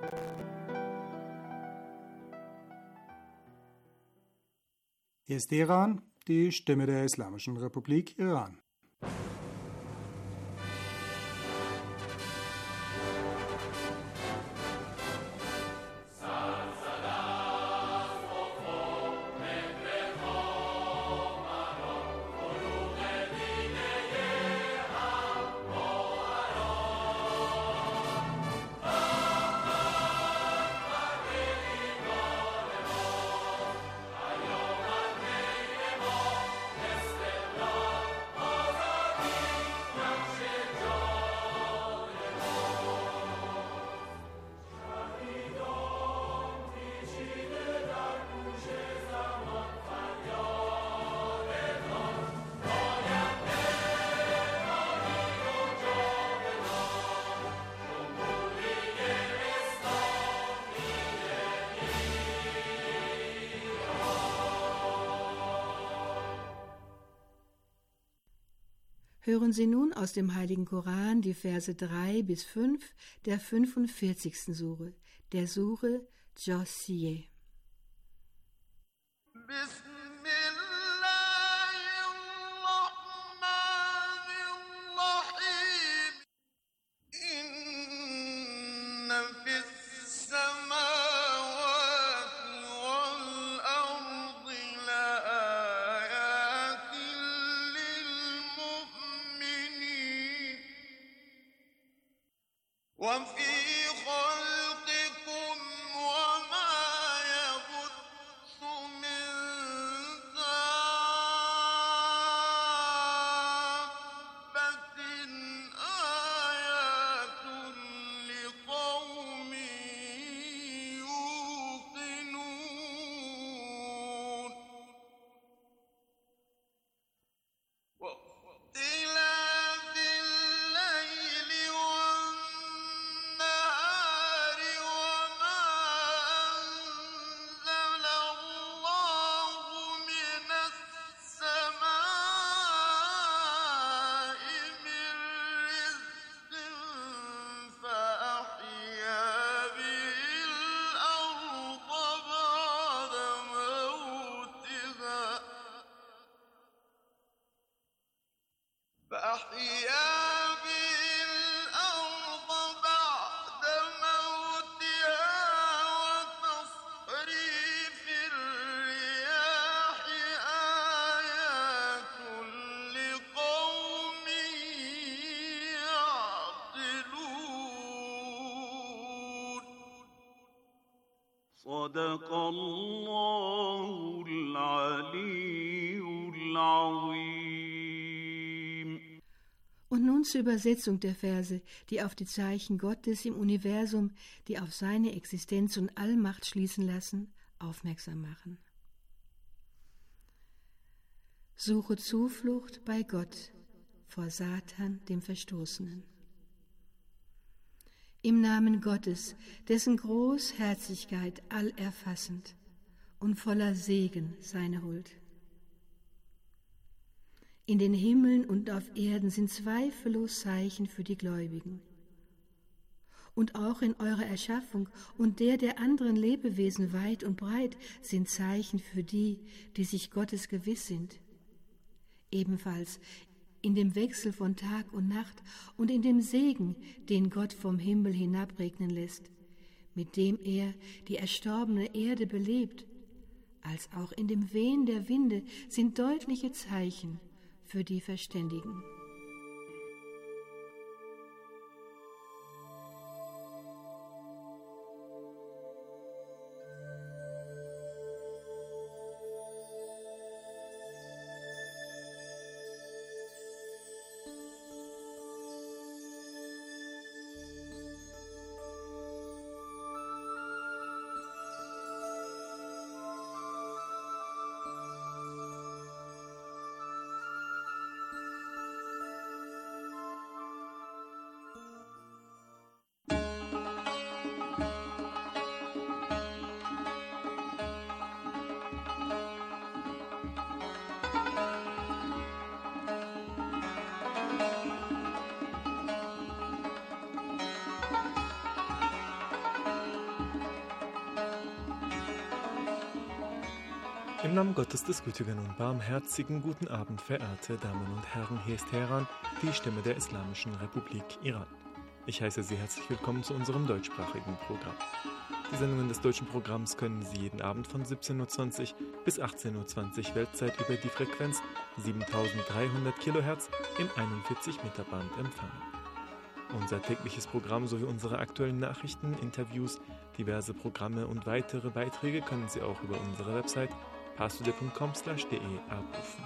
Hier ist Teheran, die Stimme der Islamischen Republik Iran. Hören Sie nun aus dem Heiligen Koran die Verse 3 bis 5 der 45. Sure, der Sure Jossieh. صدق الله العلي العظيم. Und nun zur Übersetzung der Verse, die auf die Zeichen Gottes im Universum, die auf seine Existenz und Allmacht schließen lassen, aufmerksam machen. Suche Zuflucht bei Gott vor Satan, dem Verstoßenen. Im Namen Gottes, dessen Großherzigkeit allerfassend und voller Segen seine Huld. In den Himmeln und auf Erden sind zweifellos Zeichen für die Gläubigen. Und auch in eurer Erschaffung und der anderen Lebewesen weit und breit sind Zeichen für die, die sich Gottes gewiss sind. Ebenfalls in dem Wechsel von Tag und Nacht und in dem Segen, den Gott vom Himmel hinabregnen lässt, mit dem er die erstorbene Erde belebt, als auch in dem Wehen der Winde sind deutliche Zeichen für die Verständigen. Im Namen Gottes des gütigen und barmherzigen guten Abend, verehrte Damen und Herren, hier ist Teheran, die Stimme der Islamischen Republik Iran. Ich heiße Sie herzlich willkommen zu unserem deutschsprachigen Programm. Die Sendungen des deutschen Programms können Sie jeden Abend von 17.20 Uhr bis 18.20 Uhr Weltzeit über die Frequenz 7300 kHz im 41 Meter Band empfangen. Unser tägliches Programm sowie unsere aktuellen Nachrichten, Interviews, diverse Programme und weitere Beiträge können Sie auch über unsere Website passude.com/de abrufen.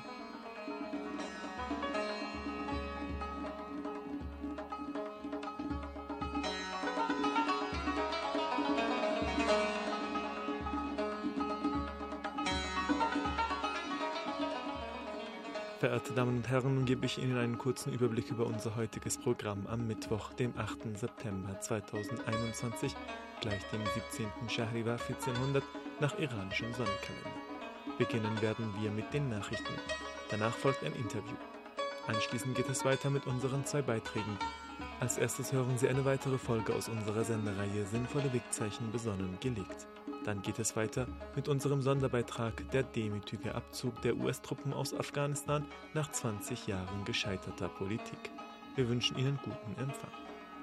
Verehrte Damen und Herren, nun gebe ich Ihnen einen kurzen Überblick über unser heutiges Programm am Mittwoch, dem 8. September 2021, gleich dem 17. Schahrivar 1400 nach iranischem Sonnenkalender. Beginnen werden wir mit den Nachrichten. Danach folgt ein Interview. Anschließend geht es weiter mit unseren 2 Beiträgen. Als erstes hören Sie eine weitere Folge aus unserer Sendereihe Sinnvolle Wegzeichen besonnen gelegt. Dann geht es weiter mit unserem Sonderbeitrag Der demütige Abzug der US-Truppen aus Afghanistan nach 20 Jahren gescheiterter Politik. Wir wünschen Ihnen guten Empfang.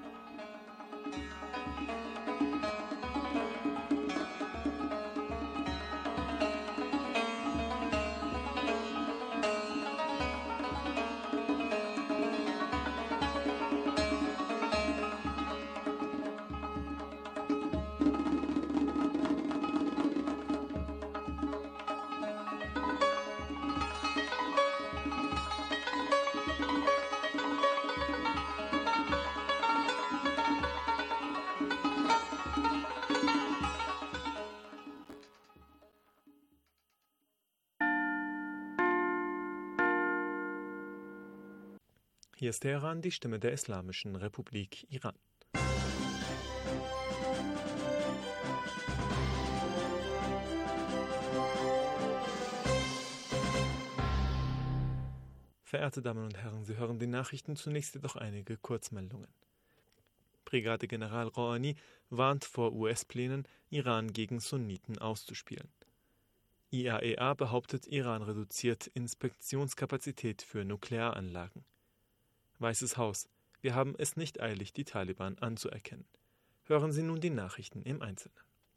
Hier ist Teheran, die Stimme der Islamischen Republik Iran. Verehrte Damen und Herren, Sie hören die Nachrichten, zunächst jedoch einige Kurzmeldungen. Brigadegeneral Rouhani warnt vor US-Plänen, Iran gegen Sunniten auszuspielen. IAEA behauptet, Iran reduziert Inspektionskapazität für Nuklearanlagen. Weißes Haus. Wir haben es nicht eilig, die Taliban anzuerkennen. Hören Sie nun die Nachrichten im Einzelnen.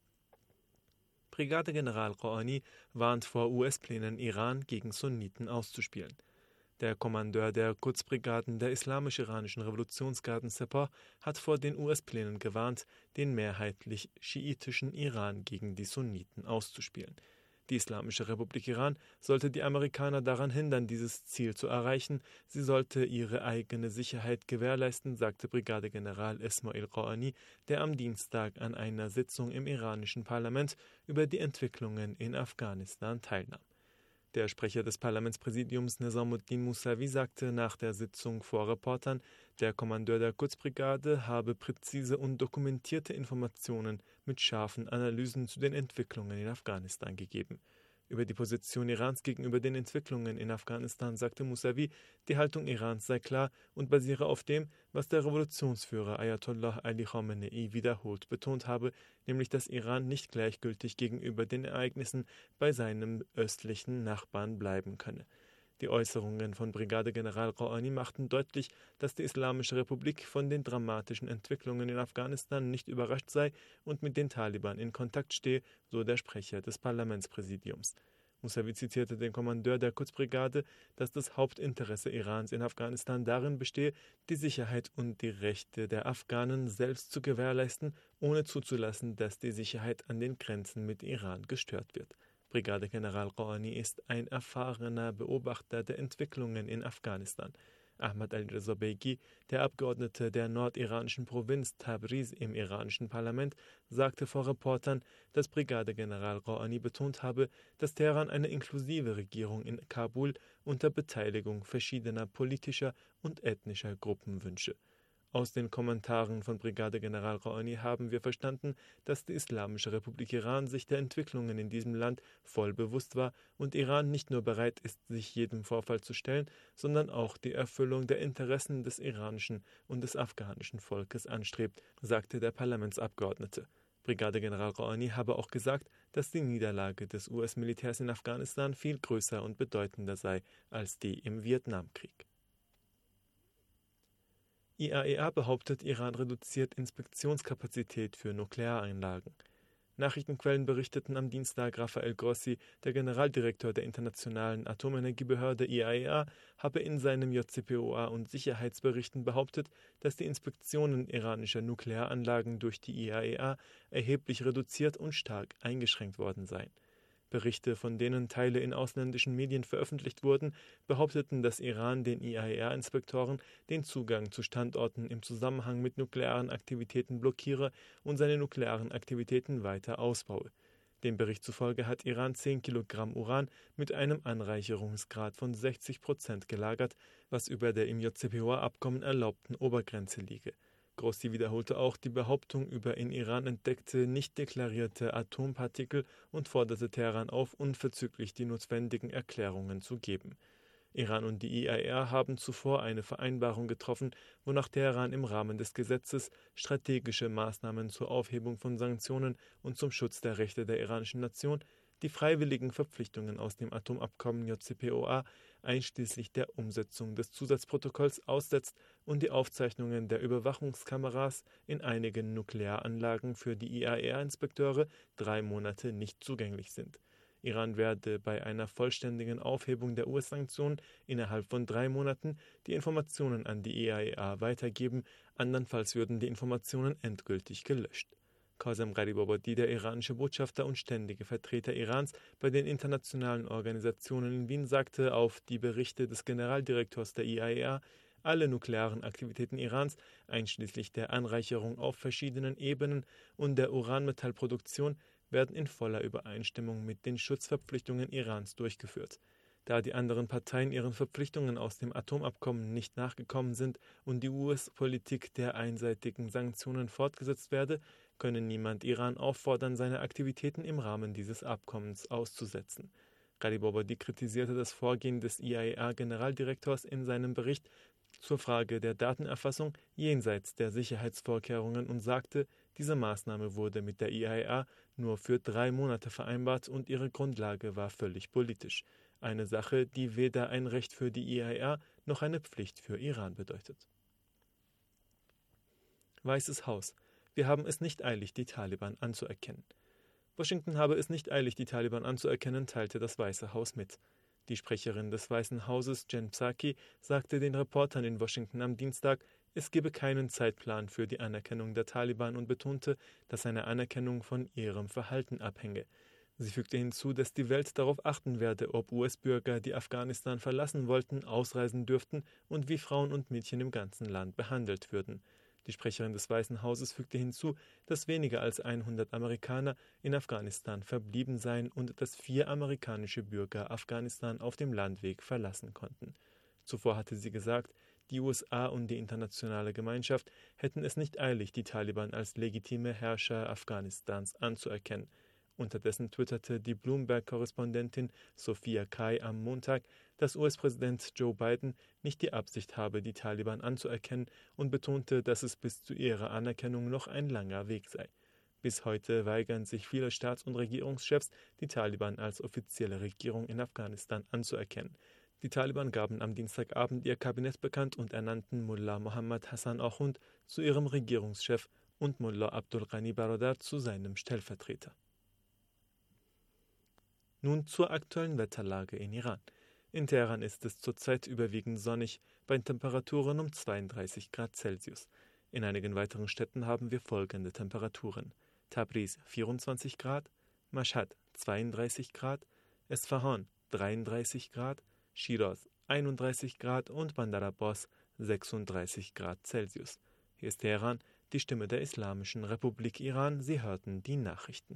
Brigadegeneral Rouhani warnt vor US-Plänen, Iran gegen Sunniten auszuspielen. Der Kommandeur der Quds-Brigaden der Islamisch-Iranischen Revolutionsgarden Sepah hat vor den US-Plänen gewarnt, den mehrheitlich schiitischen Iran gegen die Sunniten auszuspielen. Die Islamische Republik Iran sollte die Amerikaner daran hindern, dieses Ziel zu erreichen. Sie sollte ihre eigene Sicherheit gewährleisten, sagte Brigadegeneral Esmail Rouhani, der am Dienstag an einer Sitzung im iranischen Parlament über die Entwicklungen in Afghanistan teilnahm. Der Sprecher des Parlamentspräsidiums Nizamuddin Mousavi sagte nach der Sitzung vor Reportern, der Kommandeur der Quds-Brigade habe präzise und dokumentierte Informationen mit scharfen Analysen zu den Entwicklungen in Afghanistan gegeben. Über die Position Irans gegenüber den Entwicklungen in Afghanistan sagte Mousavi, die Haltung Irans sei klar und basiere auf dem, was der Revolutionsführer Ayatollah Ali Khamenei wiederholt betont habe, nämlich dass Iran nicht gleichgültig gegenüber den Ereignissen bei seinem östlichen Nachbarn bleiben könne. Die Äußerungen von Brigadegeneral Rouhani machten deutlich, dass die Islamische Republik von den dramatischen Entwicklungen in Afghanistan nicht überrascht sei und mit den Taliban in Kontakt stehe, so der Sprecher des Parlamentspräsidiums. Mousavi zitierte den Kommandeur der Quds-Brigade, dass das Hauptinteresse Irans in Afghanistan darin bestehe, die Sicherheit und die Rechte der Afghanen selbst zu gewährleisten, ohne zuzulassen, dass die Sicherheit an den Grenzen mit Iran gestört wird. Brigadegeneral Rouhani ist ein erfahrener Beobachter der Entwicklungen in Afghanistan. Ahmad al-Reza Begi, der Abgeordnete der nordiranischen Provinz Tabriz im iranischen Parlament, sagte vor Reportern, dass Brigadegeneral Rouhani betont habe, dass Teheran eine inklusive Regierung in Kabul unter Beteiligung verschiedener politischer und ethnischer Gruppen wünsche. Aus den Kommentaren von Brigadegeneral Rouhani haben wir verstanden, dass die Islamische Republik Iran sich der Entwicklungen in diesem Land voll bewusst war und Iran nicht nur bereit ist, sich jedem Vorfall zu stellen, sondern auch die Erfüllung der Interessen des iranischen und des afghanischen Volkes anstrebt, sagte der Parlamentsabgeordnete. Brigadegeneral Rouhani habe auch gesagt, dass die Niederlage des US-Militärs in Afghanistan viel größer und bedeutender sei als die im Vietnamkrieg. IAEA behauptet, Iran reduziert Inspektionskapazität für Nukleareinlagen. Nachrichtenquellen berichteten am Dienstag, Rafael Grossi, der Generaldirektor der Internationalen Atomenergiebehörde IAEA, habe in seinem JCPOA und Sicherheitsberichten behauptet, dass die Inspektionen iranischer Nuklearanlagen durch die IAEA erheblich reduziert und stark eingeschränkt worden seien. Berichte, von denen Teile in ausländischen Medien veröffentlicht wurden, behaupteten, dass Iran den IAEA-Inspektoren den Zugang zu Standorten im Zusammenhang mit nuklearen Aktivitäten blockiere und seine nuklearen Aktivitäten weiter ausbaue. Dem Bericht zufolge hat Iran 10 Kilogramm Uran mit einem Anreicherungsgrad von 60% gelagert, was über der im JCPOA-Abkommen erlaubten Obergrenze liege. Grossi wiederholte auch die Behauptung über in Iran entdeckte, nicht deklarierte Atompartikel und forderte Teheran auf, unverzüglich die notwendigen Erklärungen zu geben. Iran und die IAEA haben zuvor eine Vereinbarung getroffen, wonach Teheran im Rahmen des Gesetzes strategische Maßnahmen zur Aufhebung von Sanktionen und zum Schutz der Rechte der iranischen Nation die freiwilligen Verpflichtungen aus dem Atomabkommen JCPOA einschließlich der Umsetzung des Zusatzprotokolls aussetzt und die Aufzeichnungen der Überwachungskameras in einigen Nuklearanlagen für die IAEA-Inspekteure 3 Monate nicht zugänglich sind. Iran werde bei einer vollständigen Aufhebung der US-Sanktionen innerhalb von 3 Monaten die Informationen an die IAEA weitergeben, andernfalls würden die Informationen endgültig gelöscht. Qasem Gharibabadi, der iranische Botschafter und ständige Vertreter Irans bei den internationalen Organisationen in Wien, sagte auf die Berichte des Generaldirektors der IAEA, alle nuklearen Aktivitäten Irans, einschließlich der Anreicherung auf verschiedenen Ebenen und der Uranmetallproduktion, werden in voller Übereinstimmung mit den Schutzverpflichtungen Irans durchgeführt. Da die anderen Parteien ihren Verpflichtungen aus dem Atomabkommen nicht nachgekommen sind und die US-Politik der einseitigen Sanktionen fortgesetzt werde, könne niemand Iran auffordern, seine Aktivitäten im Rahmen dieses Abkommens auszusetzen. Gharibabadi kritisierte das Vorgehen des IAEA-Generaldirektors in seinem Bericht zur Frage der Datenerfassung jenseits der Sicherheitsvorkehrungen und sagte, diese Maßnahme wurde mit der IAEA nur für 3 Monate vereinbart und ihre Grundlage war völlig politisch. Eine Sache, die weder ein Recht für die IAEA noch eine Pflicht für Iran bedeutet. Weißes Haus. Wir haben es nicht eilig, die Taliban anzuerkennen. Washington habe es nicht eilig, die Taliban anzuerkennen, teilte das Weiße Haus mit. Die Sprecherin des Weißen Hauses, Jen Psaki, sagte den Reportern in Washington am Dienstag, es gebe keinen Zeitplan für die Anerkennung der Taliban und betonte, dass eine Anerkennung von ihrem Verhalten abhänge. Sie fügte hinzu, dass die Welt darauf achten werde, ob US-Bürger, die Afghanistan verlassen wollten, ausreisen dürften und wie Frauen und Mädchen im ganzen Land behandelt würden. Die Sprecherin des Weißen Hauses fügte hinzu, dass weniger als 100 Amerikaner in Afghanistan verblieben seien und dass 4 amerikanische Bürger Afghanistan auf dem Landweg verlassen konnten. Zuvor hatte sie gesagt, die USA und die internationale Gemeinschaft hätten es nicht eilig, die Taliban als legitime Herrscher Afghanistans anzuerkennen. Unterdessen twitterte die Bloomberg-Korrespondentin Sophia Kai am Montag, dass US-Präsident Joe Biden nicht die Absicht habe, die Taliban anzuerkennen und betonte, dass es bis zu ihrer Anerkennung noch ein langer Weg sei. Bis heute weigern sich viele Staats- und Regierungschefs, die Taliban als offizielle Regierung in Afghanistan anzuerkennen. Die Taliban gaben am Dienstagabend ihr Kabinett bekannt und ernannten Mullah Mohammad Hassan Akhund zu ihrem Regierungschef und Mullah Abdul Ghani Baradar zu seinem Stellvertreter. Nun zur aktuellen Wetterlage in Iran. In Teheran ist es zurzeit überwiegend sonnig, bei Temperaturen um 32 Grad Celsius. In einigen weiteren Städten haben wir folgende Temperaturen: Tabriz 24 Grad, Mashhad 32 Grad, Esfahan 33 Grad, Shiraz 31 Grad und Bandar Abbas 36 Grad Celsius. Hier ist Teheran, die Stimme der Islamischen Republik Iran. Sie hörten die Nachrichten.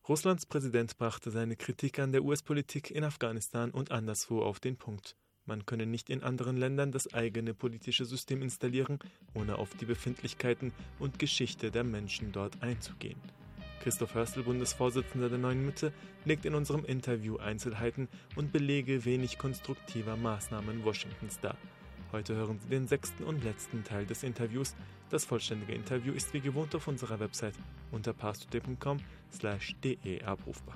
Russlands Präsident brachte seine Kritik an der US-Politik in Afghanistan und anderswo auf den Punkt. Man könne nicht in anderen Ländern das eigene politische System installieren, ohne auf die Befindlichkeiten und Geschichte der Menschen dort einzugehen. Christoph Hörstel, Bundesvorsitzender der Neuen Mitte, legt in unserem Interview Einzelheiten und Belege wenig konstruktiver Maßnahmen Washingtons dar. Heute hören Sie den 6. und letzten Teil des Interviews. Das vollständige Interview ist wie gewohnt auf unserer Website unter pastorday.com/de abrufbar.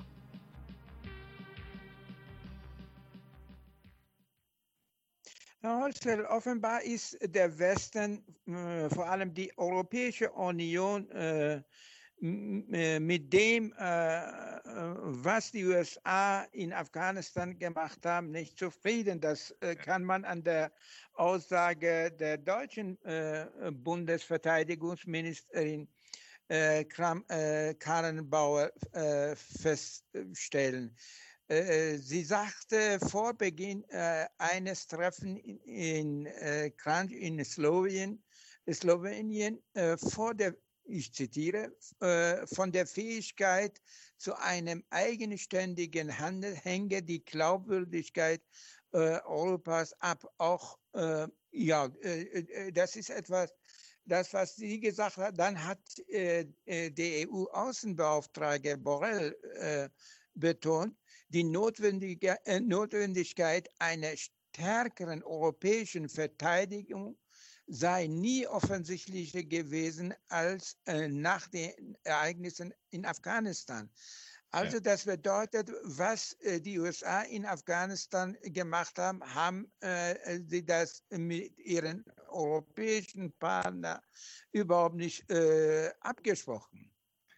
Herr Holzfeld, offenbar ist der Westen, vor allem die Europäische Union, mit dem, was die USA in Afghanistan gemacht haben, nicht zufrieden. Das kann man an der Aussage der deutschen Bundesverteidigungsministerin Kramp-Karrenbauer feststellen. Sie sagte vor Beginn eines Treffens in Slowenien, ich zitiere, von der Fähigkeit zu einem eigenständigen Handel hänge die Glaubwürdigkeit Europas ab. Auch, das ist etwas, das, was sie gesagt hat. Dann hat der EU-Außenbeauftragte Borrell betont, die Notwendigkeit einer stärkeren europäischen Verteidigung sei nie offensichtlicher gewesen als nach den Ereignissen in Afghanistan. Also das bedeutet, was die USA in Afghanistan gemacht haben, haben sie das mit ihren europäischen Partnern überhaupt nicht abgesprochen.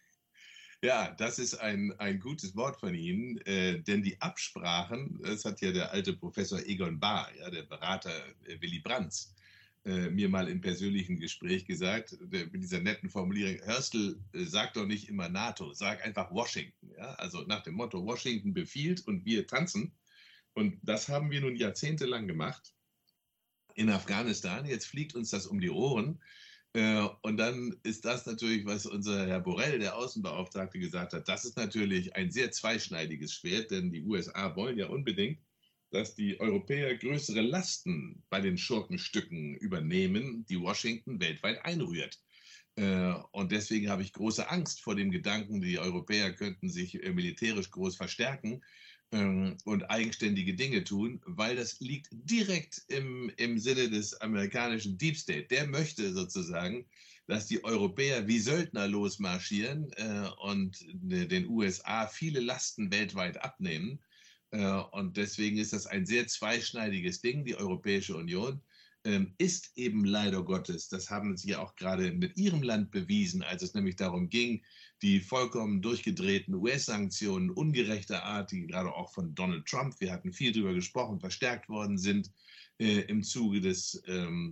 Ja, das ist ein gutes Wort von Ihnen, denn die Absprachen, das hat ja der alte Professor Egon Bahr, ja, der Berater Willy Brandts, mir mal im persönlichen Gespräch gesagt, mit dieser netten Formulierung: Hörstel, sag doch nicht immer NATO, sag einfach Washington. Ja? Also nach dem Motto, Washington befiehlt und wir tanzen. Und das haben wir nun jahrzehntelang gemacht in Afghanistan. Jetzt fliegt uns das um die Ohren. Und dann ist das natürlich, was unser Herr Borrell, der Außenbeauftragte, gesagt hat, das ist natürlich ein sehr zweischneidiges Schwert, denn die USA wollen ja unbedingt, dass die Europäer größere Lasten bei den Schurkenstücken übernehmen, die Washington weltweit einrührt. Und deswegen habe ich große Angst vor dem Gedanken, die Europäer könnten sich militärisch groß verstärken und eigenständige Dinge tun, weil das liegt direkt im Sinne des amerikanischen Deep State. Der möchte sozusagen, dass die Europäer wie Söldner losmarschieren und den USA viele Lasten weltweit abnehmen. Und deswegen ist das ein sehr zweischneidiges Ding. Die Europäische Union ist eben leider Gottes, das haben Sie ja auch gerade mit Ihrem Land bewiesen, als es nämlich darum ging, die vollkommen durchgedrehten US-Sanktionen ungerechter Art, die gerade auch von Donald Trump, wir hatten viel darüber gesprochen, verstärkt worden sind im Zuge des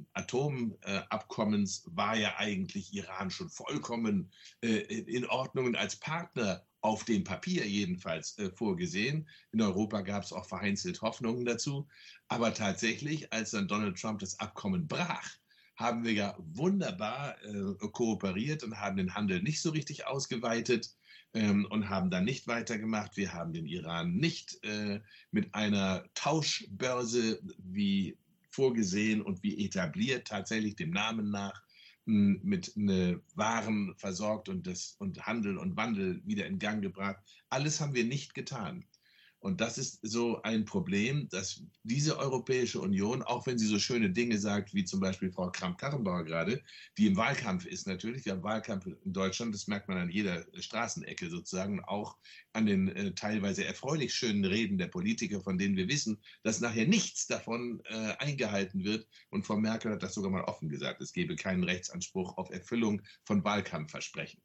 Atomabkommens, war ja eigentlich Iran schon vollkommen in Ordnung und als Partner auf dem Papier jedenfalls vorgesehen. In Europa gab es auch vereinzelt Hoffnungen dazu. Aber tatsächlich, als dann Donald Trump das Abkommen brach, haben wir ja wunderbar kooperiert und haben den Handel nicht so richtig ausgeweitet und haben dann nicht weitergemacht. Wir haben den Iran nicht mit einer Tauschbörse wie vorgesehen und wie etabliert, tatsächlich dem Namen nach, mit Waren versorgt und Handel und Wandel wieder in Gang gebracht. Alles haben wir nicht getan. Und das ist so ein Problem, dass diese Europäische Union, auch wenn sie so schöne Dinge sagt, wie zum Beispiel Frau Kramp-Karrenbauer gerade, die im Wahlkampf ist natürlich, wir haben Wahlkampf in Deutschland, das merkt man an jeder Straßenecke sozusagen, auch an den teilweise erfreulich schönen Reden der Politiker, von denen wir wissen, dass nachher nichts davon eingehalten wird. Und Frau Merkel hat das sogar mal offen gesagt, es gebe keinen Rechtsanspruch auf Erfüllung von Wahlkampfversprechen.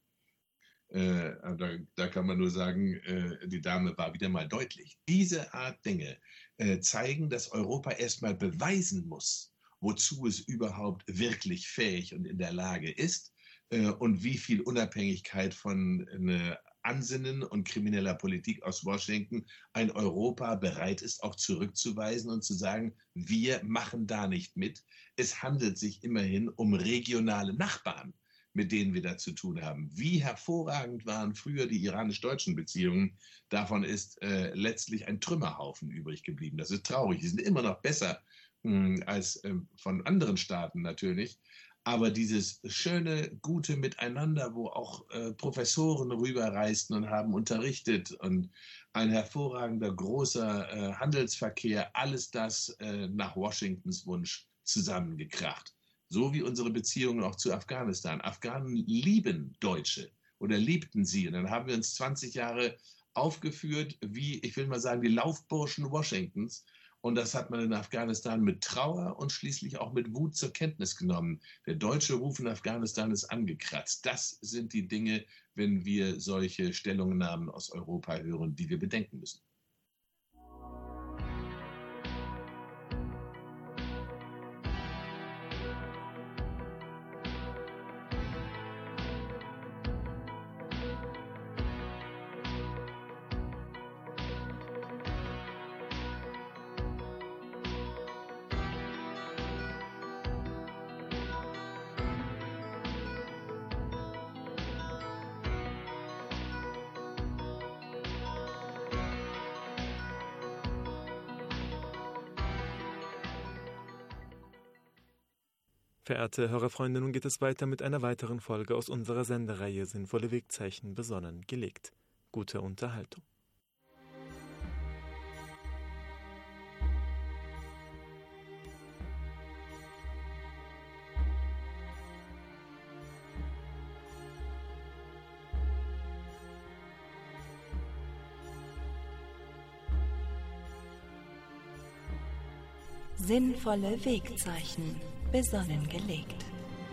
Da kann man nur sagen, die Dame war wieder mal deutlich. Diese Art Dinge zeigen, dass Europa erstmal beweisen muss, wozu es überhaupt wirklich fähig und in der Lage ist und wie viel Unabhängigkeit von Ansinnen und krimineller Politik aus Washington ein Europa bereit ist, auch zurückzuweisen und zu sagen, wir machen da nicht mit. Es handelt sich immerhin um regionale Nachbarn. mit denen wir da zu tun haben. Wie hervorragend waren früher die iranisch-deutschen Beziehungen. Davon ist letztlich ein Trümmerhaufen übrig geblieben. Das ist traurig. Die sind immer noch besser als von anderen Staaten natürlich. Aber dieses schöne, gute Miteinander, wo auch Professoren rüberreisten und haben unterrichtet und ein hervorragender, großer Handelsverkehr, alles das nach Washingtons Wunsch zusammengekracht. So wie unsere Beziehungen auch zu Afghanistan. Afghanen lieben Deutsche oder liebten sie. Und dann haben wir uns 20 Jahre aufgeführt wie, ich will mal sagen, die Laufburschen Washingtons. Und das hat man in Afghanistan mit Trauer und schließlich auch mit Wut zur Kenntnis genommen. Der deutsche Ruf in Afghanistan ist angekratzt. Das sind die Dinge, wenn wir solche Stellungnahmen aus Europa hören, die wir bedenken müssen. Verehrte Hörerfreunde, nun geht es weiter mit einer weiteren Folge aus unserer Sendereihe Sinnvolle Wegzeichen besonnen gelegt. Gute Unterhaltung. Sinnvolle Wegzeichen besonnen gelegt.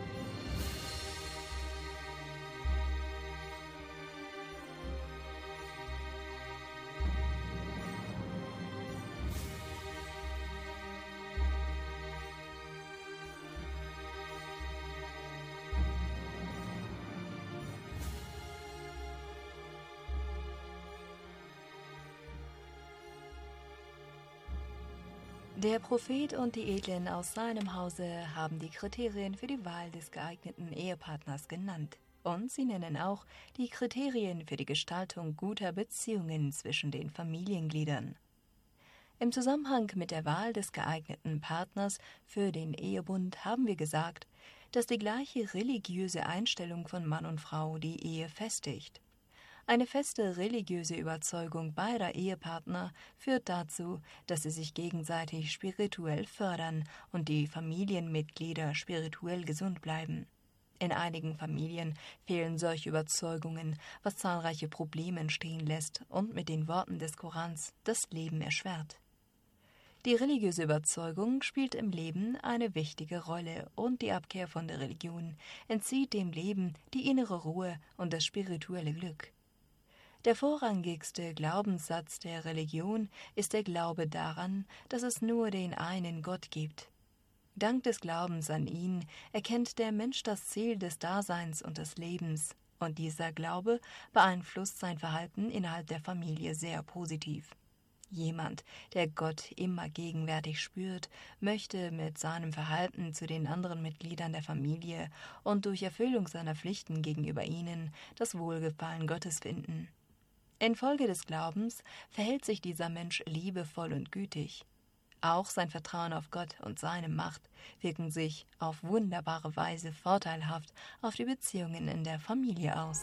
Der Prophet und die Edlen aus seinem Hause haben die Kriterien für die Wahl des geeigneten Ehepartners genannt. Und sie nennen auch die Kriterien für die Gestaltung guter Beziehungen zwischen den Familiengliedern. Im Zusammenhang mit der Wahl des geeigneten Partners für den Ehebund haben wir gesagt, dass die gleiche religiöse Einstellung von Mann und Frau die Ehe festigt. Eine feste religiöse Überzeugung beider Ehepartner führt dazu, dass sie sich gegenseitig spirituell fördern und die Familienmitglieder spirituell gesund bleiben. In einigen Familien fehlen solche Überzeugungen, was zahlreiche Probleme entstehen lässt und mit den Worten des Korans das Leben erschwert. Die religiöse Überzeugung spielt im Leben eine wichtige Rolle und die Abkehr von der Religion entzieht dem Leben die innere Ruhe und das spirituelle Glück. Der vorrangigste Glaubenssatz der Religion ist der Glaube daran, dass es nur den einen Gott gibt. Dank des Glaubens an ihn erkennt der Mensch das Ziel des Daseins und des Lebens, und dieser Glaube beeinflusst sein Verhalten innerhalb der Familie sehr positiv. Jemand, der Gott immer gegenwärtig spürt, möchte mit seinem Verhalten zu den anderen Mitgliedern der Familie und durch Erfüllung seiner Pflichten gegenüber ihnen das Wohlgefallen Gottes finden. Infolge des Glaubens verhält sich dieser Mensch liebevoll und gütig. Auch sein Vertrauen auf Gott und seine Macht wirken sich auf wunderbare Weise vorteilhaft auf die Beziehungen in der Familie aus.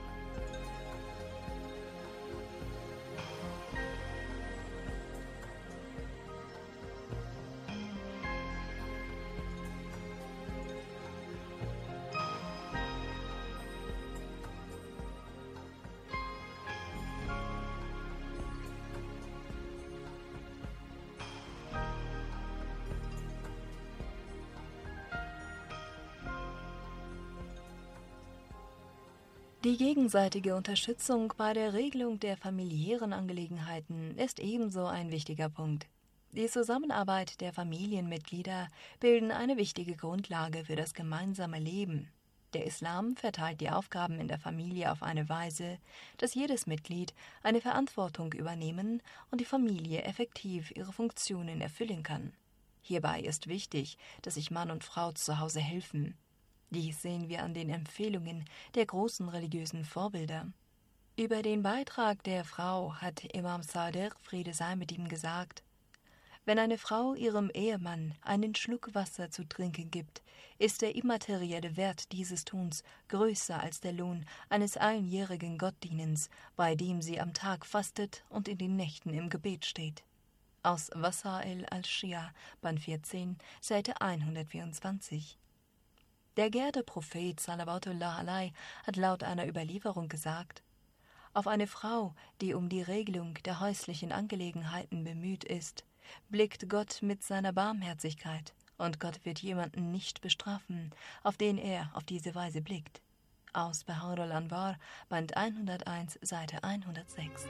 Die gegenseitige Unterstützung bei der Regelung der familiären Angelegenheiten ist ebenso ein wichtiger Punkt. Die Zusammenarbeit der Familienmitglieder bilden eine wichtige Grundlage für das gemeinsame Leben. Der Islam verteilt die Aufgaben in der Familie auf eine Weise, dass jedes Mitglied eine Verantwortung übernehmen und die Familie effektiv ihre Funktionen erfüllen kann. Hierbei ist wichtig, dass sich Mann und Frau zu Hause helfen. Dies sehen wir an den Empfehlungen der großen religiösen Vorbilder. Über den Beitrag der Frau hat Imam Sadiq, Friede sei mit ihm, gesagt: Wenn eine Frau ihrem Ehemann einen Schluck Wasser zu trinken gibt, ist der immaterielle Wert dieses Tuns größer als der Lohn eines einjährigen Gottdienens, bei dem sie am Tag fastet und in den Nächten im Gebet steht. Aus Wasail al-Shia, Band 14, Seite 124. Der geehrte Prophet Salawatullah alai hat laut einer Überlieferung gesagt: Auf eine Frau, die um die Regelung der häuslichen Angelegenheiten bemüht ist, blickt Gott mit seiner Barmherzigkeit, und Gott wird jemanden nicht bestrafen, auf den er auf diese Weise blickt. Aus Baharul Anwar, Band 101, Seite 106.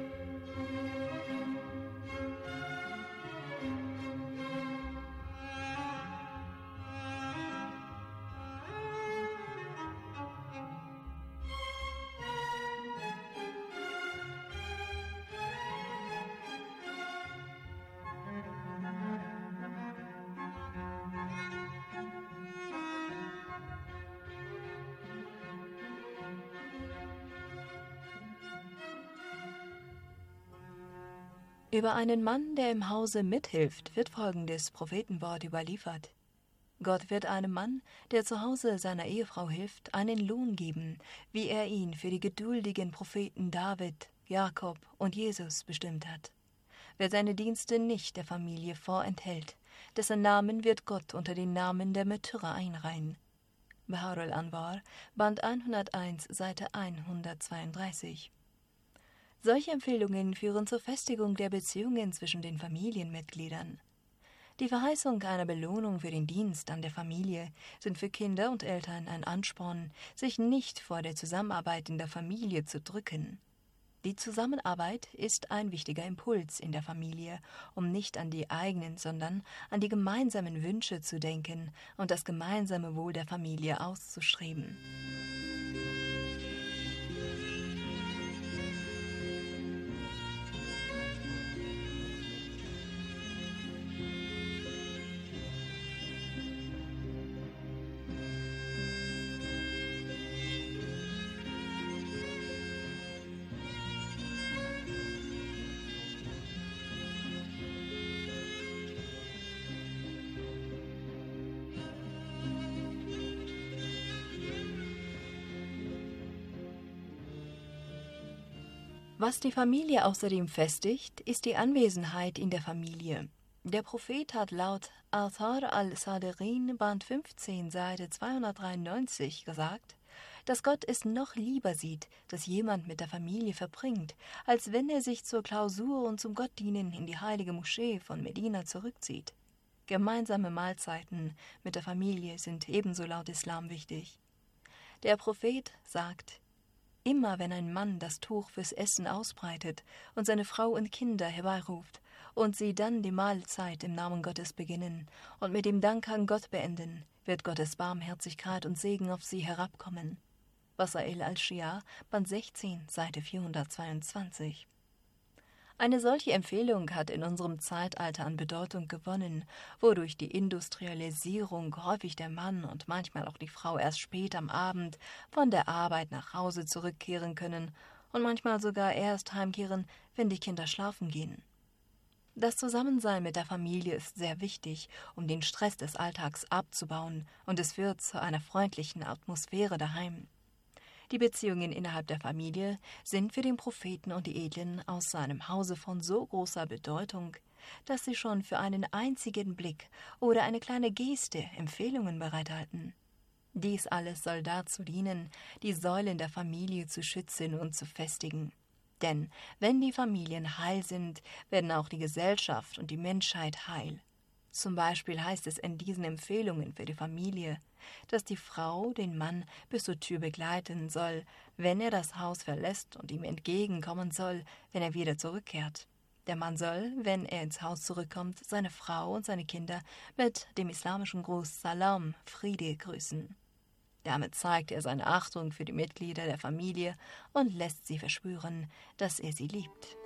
Über einen Mann, der im Hause mithilft, wird folgendes Prophetenwort überliefert: Gott wird einem Mann, der zu Hause seiner Ehefrau hilft, einen Lohn geben, wie er ihn für die geduldigen Propheten David, Jakob und Jesus bestimmt hat. Wer seine Dienste nicht der Familie vorenthält, dessen Namen wird Gott unter den Namen der Märtyrer einreihen. Baharul Anwar, Band 101, Seite 132. Solche Empfehlungen führen zur Festigung der Beziehungen zwischen den Familienmitgliedern. Die Verheißung einer Belohnung für den Dienst an der Familie sind für Kinder und Eltern ein Ansporn, sich nicht vor der Zusammenarbeit in der Familie zu drücken. Die Zusammenarbeit ist ein wichtiger Impuls in der Familie, um nicht an die eigenen, sondern an die gemeinsamen Wünsche zu denken und das gemeinsame Wohl der Familie auszustreben. Was die Familie außerdem festigt, ist die Anwesenheit in der Familie. Der Prophet hat laut Athar al-Sadirin, Band 15, Seite 293 gesagt, dass Gott es noch lieber sieht, dass jemand mit der Familie verbringt, als wenn er sich zur Klausur und zum Gottdienen in die heilige Moschee von Medina zurückzieht. Gemeinsame Mahlzeiten mit der Familie sind ebenso laut Islam wichtig. Der Prophet sagt: Immer wenn ein Mann das Tuch fürs Essen ausbreitet und seine Frau und Kinder herbeiruft und sie dann die Mahlzeit im Namen Gottes beginnen und mit dem Dank an Gott beenden, wird Gottes Barmherzigkeit und Segen auf sie herabkommen. Wasail al-Shia, Band 16, Seite 422. Eine solche Empfehlung hat in unserem Zeitalter an Bedeutung gewonnen, wodurch die Industrialisierung häufig der Mann und manchmal auch die Frau erst spät am Abend von der Arbeit nach Hause zurückkehren können und manchmal sogar erst heimkehren, wenn die Kinder schlafen gehen. Das Zusammensein mit der Familie ist sehr wichtig, um den Stress des Alltags abzubauen, und es führt zu einer freundlichen Atmosphäre daheim. Die Beziehungen innerhalb der Familie sind für den Propheten und die Edlen aus seinem Hause von so großer Bedeutung, dass sie schon für einen einzigen Blick oder eine kleine Geste Empfehlungen bereithalten. Dies alles soll dazu dienen, die Säulen der Familie zu schützen und zu festigen. Denn wenn die Familien heil sind, werden auch die Gesellschaft und die Menschheit heil. Zum Beispiel heißt es in diesen Empfehlungen für die Familie, dass die Frau den Mann bis zur Tür begleiten soll, wenn er das Haus verlässt, und ihm entgegenkommen soll, wenn er wieder zurückkehrt. Der Mann soll, wenn er ins Haus zurückkommt, seine Frau und seine Kinder mit dem islamischen Gruß Salam, Friede, grüßen. Damit zeigt er seine Achtung für die Mitglieder der Familie und lässt sie verspüren, dass er sie liebt.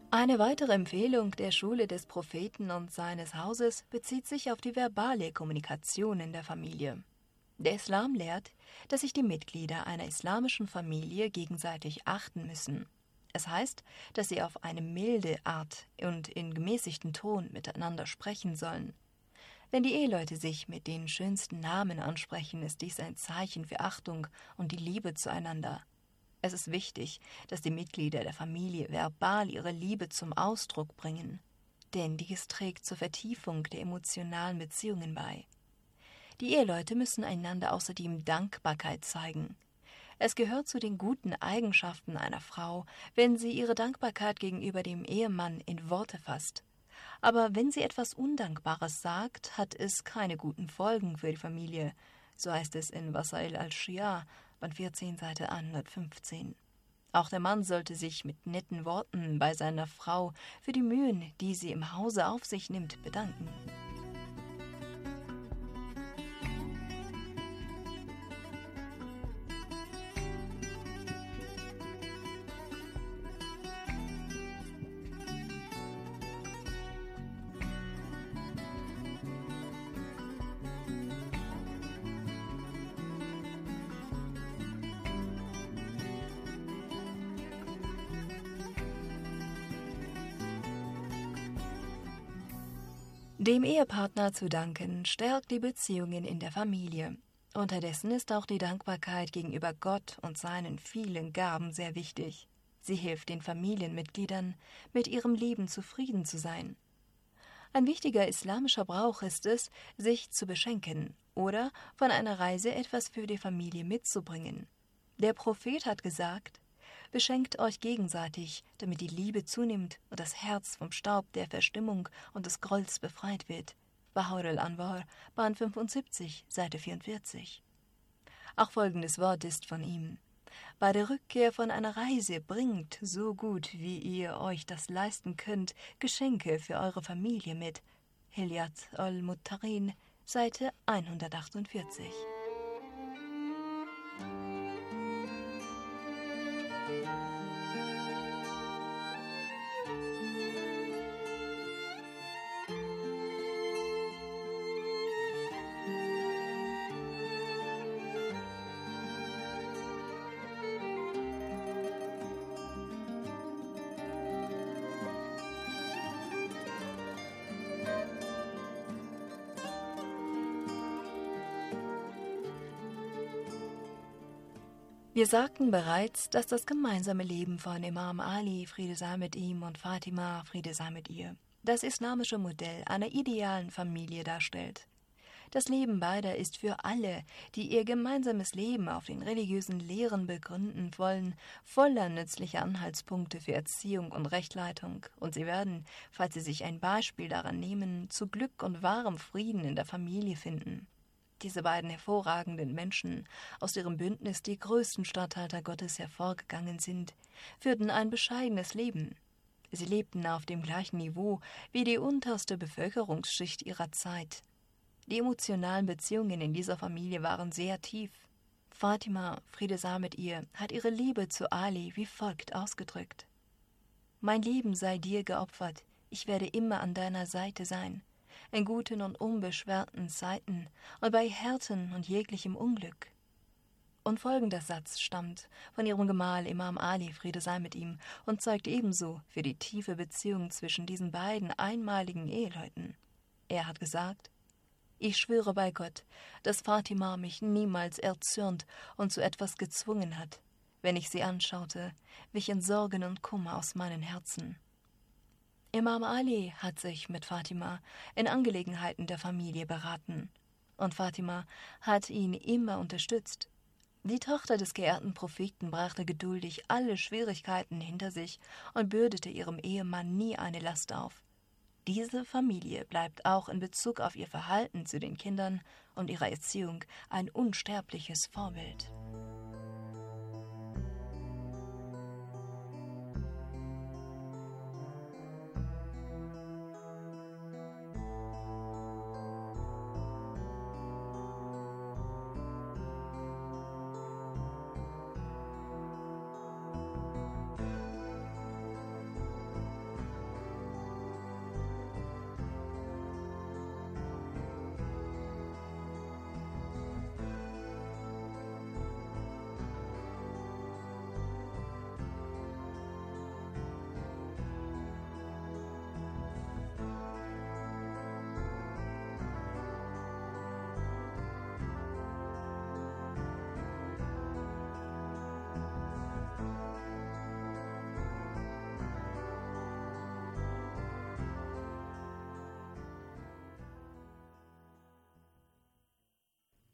Eine weitere Empfehlung der Schule des Propheten und seines Hauses bezieht sich auf die verbale Kommunikation in der Familie. Der Islam lehrt, dass sich die Mitglieder einer islamischen Familie gegenseitig achten müssen. Es heißt, dass sie auf eine milde Art und in gemäßigtem Ton miteinander sprechen sollen. Wenn die Eheleute sich mit den schönsten Namen ansprechen, ist dies ein Zeichen für Achtung und die Liebe zueinander. Es ist wichtig, dass die Mitglieder der Familie verbal ihre Liebe zum Ausdruck bringen, denn dies trägt zur Vertiefung der emotionalen Beziehungen bei. Die Eheleute müssen einander außerdem Dankbarkeit zeigen. Es gehört zu den guten Eigenschaften einer Frau, wenn sie ihre Dankbarkeit gegenüber dem Ehemann in Worte fasst. Aber wenn sie etwas Undankbares sagt, hat es keine guten Folgen für die Familie, so heißt es in Wasail al-Shia, Band 14, Seite 115. Auch der Mann sollte sich mit netten Worten bei seiner Frau für die Mühen, die sie im Hause auf sich nimmt, bedanken. Dem Ehepartner zu danken, stärkt die Beziehungen in der Familie. Unterdessen ist auch die Dankbarkeit gegenüber Gott und seinen vielen Gaben sehr wichtig. Sie hilft den Familienmitgliedern, mit ihrem Leben zufrieden zu sein. Ein wichtiger islamischer Brauch ist es, sich zu beschenken oder von einer Reise etwas für die Familie mitzubringen. Der Prophet hat gesagt: Beschenkt euch gegenseitig, damit die Liebe zunimmt und das Herz vom Staub der Verstimmung und des Grolls befreit wird. Baha'r al-Anwar, Band 75, Seite 44. Auch folgendes Wort ist von ihm: Bei der Rückkehr von einer Reise bringt, so gut wie ihr euch das leisten könnt, Geschenke für eure Familie mit. Hilyat al-Muttarin, Seite 148. Wir sagten bereits, dass das gemeinsame Leben von Imam Ali, Friede sei mit ihm, und Fatima, Friede sei mit ihr, das islamische Modell einer idealen Familie darstellt. Das Leben beider ist für alle, die ihr gemeinsames Leben auf den religiösen Lehren begründen wollen, voller nützlicher Anhaltspunkte für Erziehung und Rechtleitung, und sie werden, falls sie sich ein Beispiel daran nehmen, zu Glück und wahrem Frieden in der Familie finden. Diese beiden hervorragenden Menschen, aus deren Bündnis die größten Statthalter Gottes hervorgegangen sind, führten ein bescheidenes Leben. Sie lebten auf dem gleichen Niveau wie die unterste Bevölkerungsschicht ihrer Zeit. Die emotionalen Beziehungen in dieser Familie waren sehr tief. Fatima, Friede sei mit ihr, hat ihre Liebe zu Ali wie folgt ausgedrückt: Mein Leben sei dir geopfert, ich werde immer an deiner Seite sein, in guten und unbeschwerten Zeiten und bei Härten und jeglichem Unglück. Und folgender Satz stammt von ihrem Gemahl Imam Ali, Friede sei mit ihm, und zeugt ebenso für die tiefe Beziehung zwischen diesen beiden einmaligen Eheleuten. Er hat gesagt: Ich schwöre bei Gott, dass Fatima mich niemals erzürnt und zu etwas gezwungen hat. Wenn ich sie anschaute, wichen Sorgen und Kummer aus meinem Herzen. Imam Ali hat sich mit Fatima in Angelegenheiten der Familie beraten, und Fatima hat ihn immer unterstützt. Die Tochter des geehrten Propheten brachte geduldig alle Schwierigkeiten hinter sich und bürdete ihrem Ehemann nie eine Last auf. Diese Familie bleibt auch in Bezug auf ihr Verhalten zu den Kindern und ihrer Erziehung ein unsterbliches Vorbild.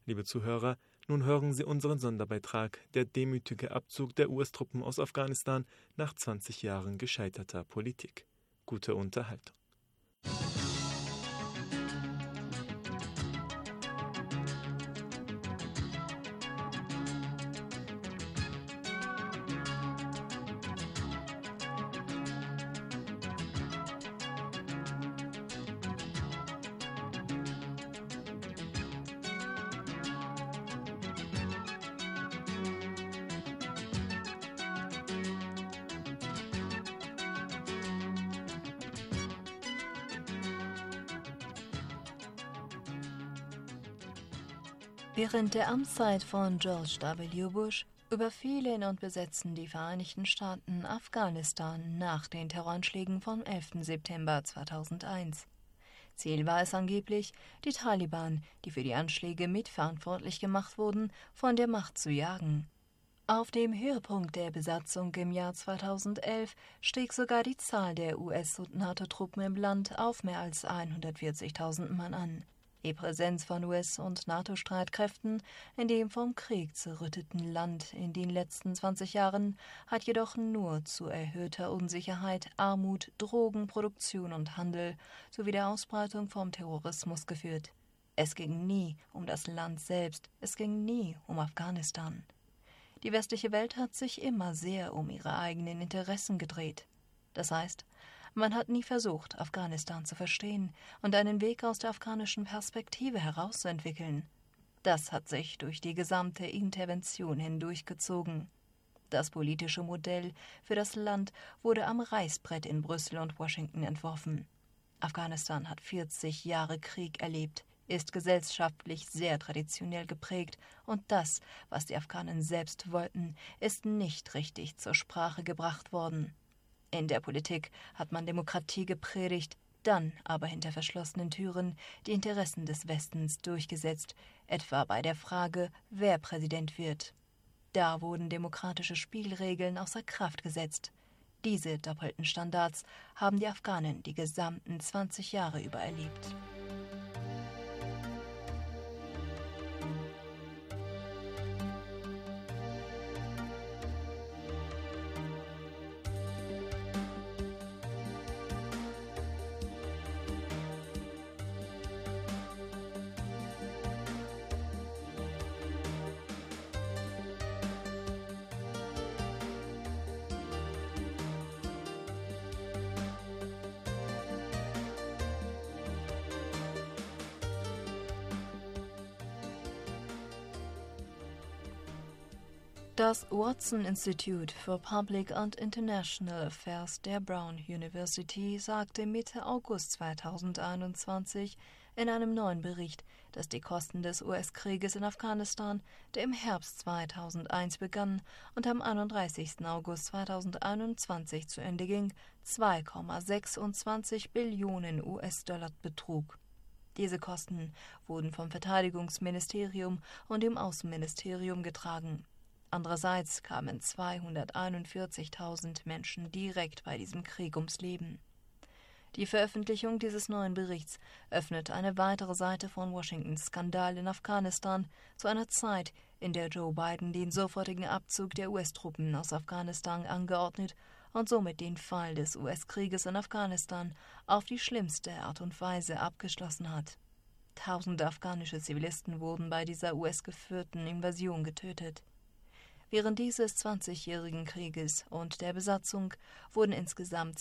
Liebe Zuhörer, nun hören Sie unseren Sonderbeitrag Der demütige Abzug der US-Truppen aus Afghanistan nach 20 Jahren gescheiterter Politik. Gute Unterhaltung. Während der Amtszeit von George W. Bush überfielen und besetzten die Vereinigten Staaten Afghanistan nach den Terroranschlägen vom 11. September 2001. Ziel war es angeblich, die Taliban, die für die Anschläge mitverantwortlich gemacht wurden, von der Macht zu jagen. Auf dem Höhepunkt der Besatzung im Jahr 2011 stieg sogar die Zahl der US- und NATO-Truppen im Land auf mehr als 140.000 Mann an. Die Präsenz von US- und NATO-Streitkräften in dem vom Krieg zerrütteten Land in den letzten 20 Jahren hat jedoch nur zu erhöhter Unsicherheit, Armut, Drogenproduktion und Handel sowie der Ausbreitung vom Terrorismus geführt. Es ging nie um das Land selbst, es ging nie um Afghanistan. Die westliche Welt hat sich immer sehr um ihre eigenen Interessen gedreht. Das heißt, man hat nie versucht, Afghanistan zu verstehen und einen Weg aus der afghanischen Perspektive herauszuentwickeln. Das hat sich durch die gesamte Intervention hindurchgezogen. Das politische Modell für das Land wurde am Reißbrett in Brüssel und Washington entworfen. Afghanistan hat 40 Jahre Krieg erlebt, ist gesellschaftlich sehr traditionell geprägt und das, was die Afghanen selbst wollten, ist nicht richtig zur Sprache gebracht worden. In der Politik hat man Demokratie gepredigt, dann aber hinter verschlossenen Türen die Interessen des Westens durchgesetzt, etwa bei der Frage, wer Präsident wird. Da wurden demokratische Spielregeln außer Kraft gesetzt. Diese doppelten Standards haben die Afghanen die gesamten 20 Jahre über erlebt. Das Watson Institute for Public and International Affairs der Brown University sagte Mitte August 2021 in einem neuen Bericht, dass die Kosten des US-Krieges in Afghanistan, der im Herbst 2001 begann und am 31. August 2021 zu Ende ging, 2,26 Billionen US-Dollar betrug. Diese Kosten wurden vom Verteidigungsministerium und dem Außenministerium getragen. Andererseits kamen 241.000 Menschen direkt bei diesem Krieg ums Leben. Die Veröffentlichung dieses neuen Berichts öffnet eine weitere Seite von Washingtons Skandal in Afghanistan zu einer Zeit, in der Joe Biden den sofortigen Abzug der US-Truppen aus Afghanistan angeordnet und somit den Fall des US-Krieges in Afghanistan auf die schlimmste Art und Weise abgeschlossen hat. Tausende afghanische Zivilisten wurden bei dieser US-geführten Invasion getötet. Während dieses 20-jährigen Krieges und der Besatzung wurden insgesamt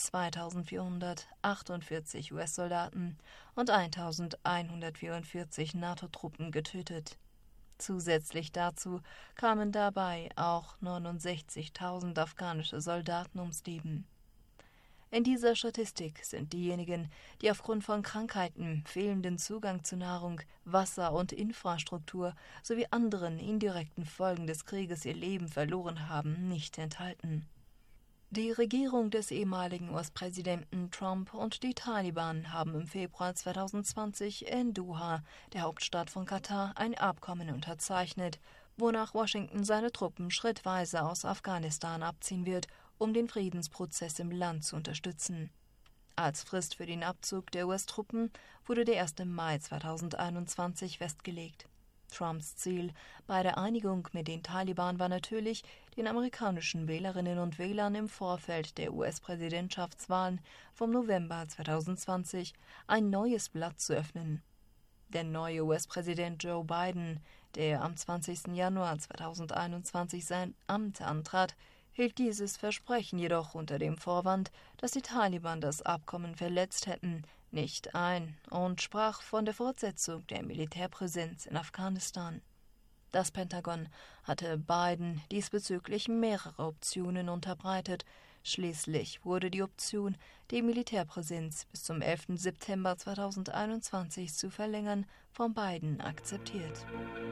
2.448 US-Soldaten und 1.144 NATO-Truppen getötet. Zusätzlich dazu kamen dabei auch 69.000 afghanische Soldaten ums Leben. In dieser Statistik sind diejenigen, die aufgrund von Krankheiten, fehlenden Zugang zu Nahrung, Wasser und Infrastruktur sowie anderen indirekten Folgen des Krieges ihr Leben verloren haben, nicht enthalten. Die Regierung des ehemaligen US-Präsidenten Trump und die Taliban haben im Februar 2020 in Doha, der Hauptstadt von Katar, ein Abkommen unterzeichnet, wonach Washington seine Truppen schrittweise aus Afghanistan abziehen wird, um den Friedensprozess im Land zu unterstützen. Als Frist für den Abzug der US-Truppen wurde der 1. Mai 2021 festgelegt. Trumps Ziel bei der Einigung mit den Taliban war natürlich, den amerikanischen Wählerinnen und Wählern im Vorfeld der US-Präsidentschaftswahlen vom November 2020 ein neues Blatt zu öffnen. Der neue US-Präsident Joe Biden, der am 20. Januar 2021 sein Amt antrat, hielt dieses Versprechen jedoch unter dem Vorwand, dass die Taliban das Abkommen verletzt hätten, nicht ein und sprach von der Fortsetzung der Militärpräsenz in Afghanistan. Das Pentagon hatte Biden diesbezüglich mehrere Optionen unterbreitet. Schließlich wurde die Option, die Militärpräsenz bis zum 11. September 2021 zu verlängern, von Biden akzeptiert.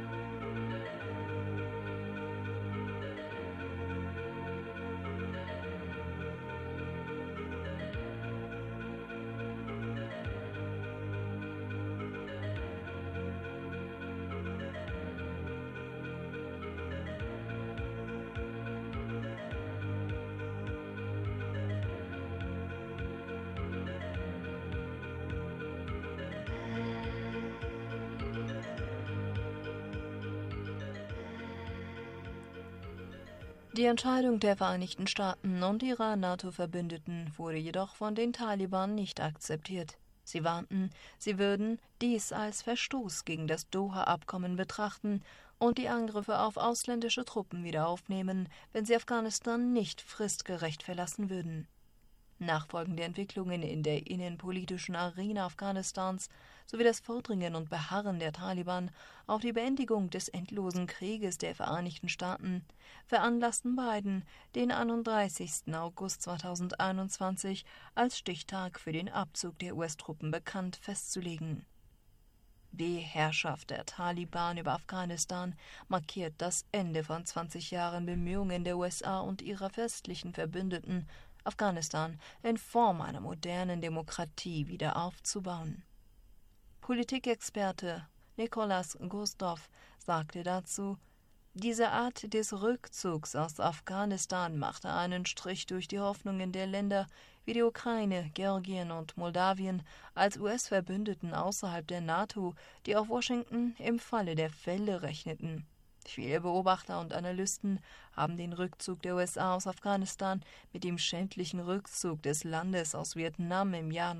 Die Entscheidung der Vereinigten Staaten und ihrer NATO-Verbündeten wurde jedoch von den Taliban nicht akzeptiert. Sie warnten, sie würden dies als Verstoß gegen das Doha-Abkommen betrachten und die Angriffe auf ausländische Truppen wieder aufnehmen, wenn sie Afghanistan nicht fristgerecht verlassen würden. Nachfolgende Entwicklungen in der innenpolitischen Arena Afghanistans sowie das Vordringen und Beharren der Taliban auf die Beendigung des endlosen Krieges der Vereinigten Staaten veranlassten Biden, den 31. August 2021 als Stichtag für den Abzug der US-Truppen bekannt festzulegen. Die Herrschaft der Taliban über Afghanistan markiert das Ende von 20 Jahren Bemühungen der USA und ihrer westlichen Verbündeten, Afghanistan in Form einer modernen Demokratie wieder aufzubauen. Politikexperte Nicholas Gustav sagte dazu, diese Art des Rückzugs aus Afghanistan machte einen Strich durch die Hoffnungen der Länder wie die Ukraine, Georgien und Moldawien als US-Verbündeten außerhalb der NATO, die auf Washington im Falle der Fälle rechneten. Viele Beobachter und Analysten haben den Rückzug der USA aus Afghanistan mit dem schändlichen Rückzug des Landes aus Vietnam im Jahr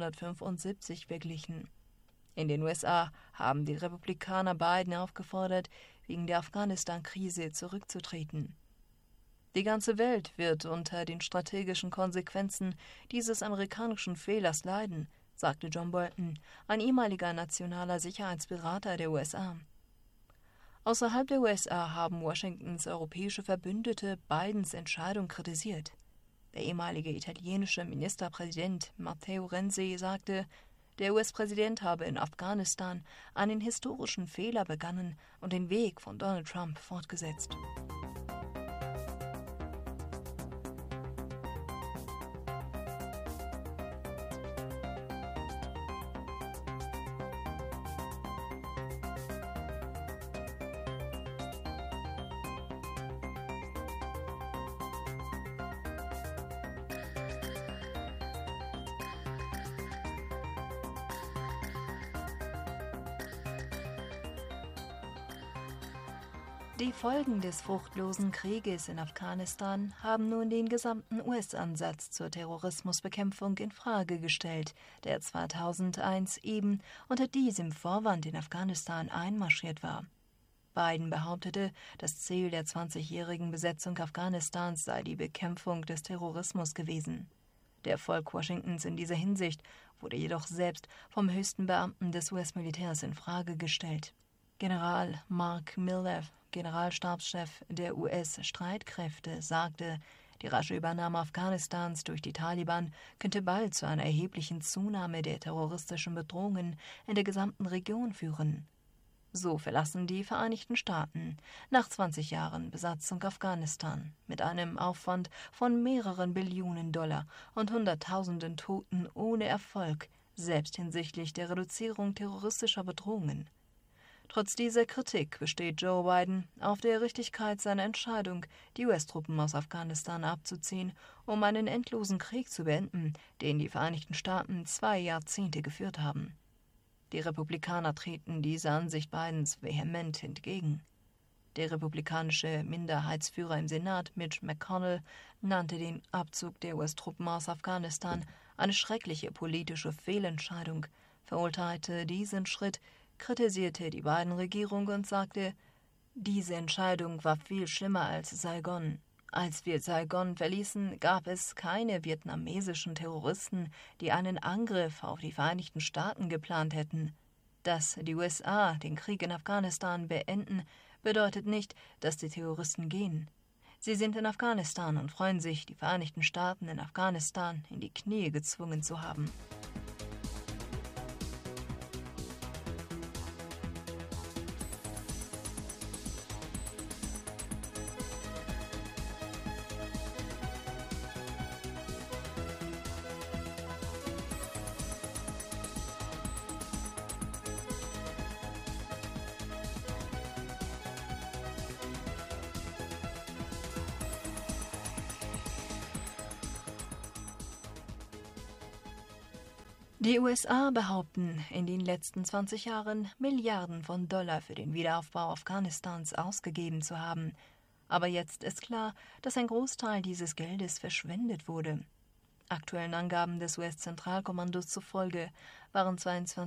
1975 verglichen. In den USA haben die Republikaner Biden aufgefordert, wegen der Afghanistan-Krise zurückzutreten. Die ganze Welt wird unter den strategischen Konsequenzen dieses amerikanischen Fehlers leiden, sagte John Bolton, ein ehemaliger nationaler Sicherheitsberater der USA. Außerhalb der USA haben Washingtons europäische Verbündete Bidens Entscheidung kritisiert. Der ehemalige italienische Ministerpräsident Matteo Renzi sagte, der US-Präsident habe in Afghanistan einen historischen Fehler begangen und den Weg von Donald Trump fortgesetzt. Die Folgen des fruchtlosen Krieges in Afghanistan haben nun den gesamten US-Ansatz zur Terrorismusbekämpfung in Frage gestellt, der 2001 eben unter diesem Vorwand in Afghanistan einmarschiert war. Biden behauptete, das Ziel der 20-jährigen Besetzung Afghanistans sei die Bekämpfung des Terrorismus gewesen. Der Erfolg Washingtons in dieser Hinsicht wurde jedoch selbst vom höchsten Beamten des US-Militärs in Frage gestellt. General Mark Milley, Generalstabschef der US-Streitkräfte, sagte, die rasche Übernahme Afghanistans durch die Taliban könnte bald zu einer erheblichen Zunahme der terroristischen Bedrohungen in der gesamten Region führen. So verlassen die Vereinigten Staaten nach 20 Jahren Besatzung Afghanistan mit einem Aufwand von mehreren Billionen Dollar und Hunderttausenden Toten ohne Erfolg, selbst hinsichtlich der Reduzierung terroristischer Bedrohungen. Trotz dieser Kritik besteht Joe Biden auf der Richtigkeit seiner Entscheidung, die US-Truppen aus Afghanistan abzuziehen, um einen endlosen Krieg zu beenden, den die Vereinigten Staaten 2 Jahrzehnte geführt haben. Die Republikaner treten dieser Ansicht Bidens vehement entgegen. Der republikanische Minderheitsführer im Senat, Mitch McConnell, nannte den Abzug der US-Truppen aus Afghanistan eine schreckliche politische Fehlentscheidung, verurteilte diesen Schritt, kritisierte die Biden-Regierung und sagte, diese Entscheidung war viel schlimmer als Saigon. Als wir Saigon verließen, gab es keine vietnamesischen Terroristen, die einen Angriff auf die Vereinigten Staaten geplant hätten. Dass die USA den Krieg in Afghanistan beenden, bedeutet nicht, dass die Terroristen gehen. Sie sind in Afghanistan und freuen sich, die Vereinigten Staaten in Afghanistan in die Knie gezwungen zu haben. Die USA behaupten, in den letzten 20 Jahren Milliarden von Dollar für den Wiederaufbau Afghanistans ausgegeben zu haben. Aber jetzt ist klar, dass ein Großteil dieses Geldes verschwendet wurde. Aktuellen Angaben des US-Zentralkommandos zufolge waren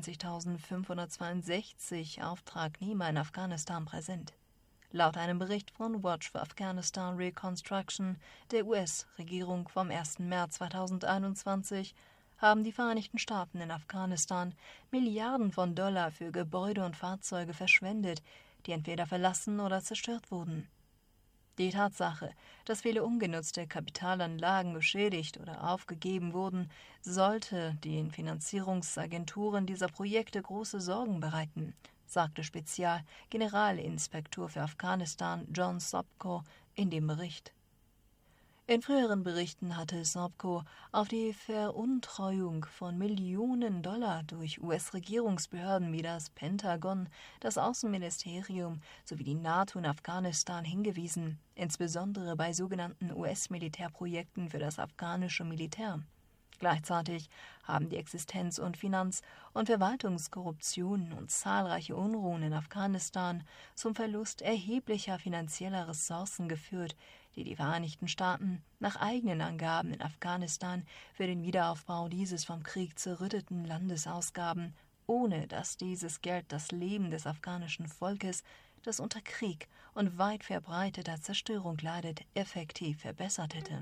22.562 Auftragnehmer in Afghanistan präsent. Laut einem Bericht von Watch for Afghanistan Reconstruction der US-Regierung vom 1. März 2021 haben die Vereinigten Staaten in Afghanistan Milliarden von Dollar für Gebäude und Fahrzeuge verschwendet, die entweder verlassen oder zerstört wurden. Die Tatsache, dass viele ungenutzte Kapitalanlagen beschädigt oder aufgegeben wurden, sollte den Finanzierungsagenturen dieser Projekte große Sorgen bereiten, sagte Spezialgeneralinspektor für Afghanistan John Sopko in dem Bericht. In früheren Berichten hatte Sopko auf die Veruntreuung von Millionen Dollar durch US-Regierungsbehörden wie das Pentagon, das Außenministerium sowie die NATO in Afghanistan hingewiesen, insbesondere bei sogenannten US-Militärprojekten für das afghanische Militär. Gleichzeitig haben die Existenz- und Finanz- und Verwaltungskorruption und zahlreiche Unruhen in Afghanistan zum Verlust erheblicher finanzieller Ressourcen geführt, die die Vereinigten Staaten nach eigenen Angaben in Afghanistan für den Wiederaufbau dieses vom Krieg zerrütteten Landes ausgaben, ohne dass dieses Geld das Leben des afghanischen Volkes, das unter Krieg und weit verbreiteter Zerstörung leidet, effektiv verbessert hätte.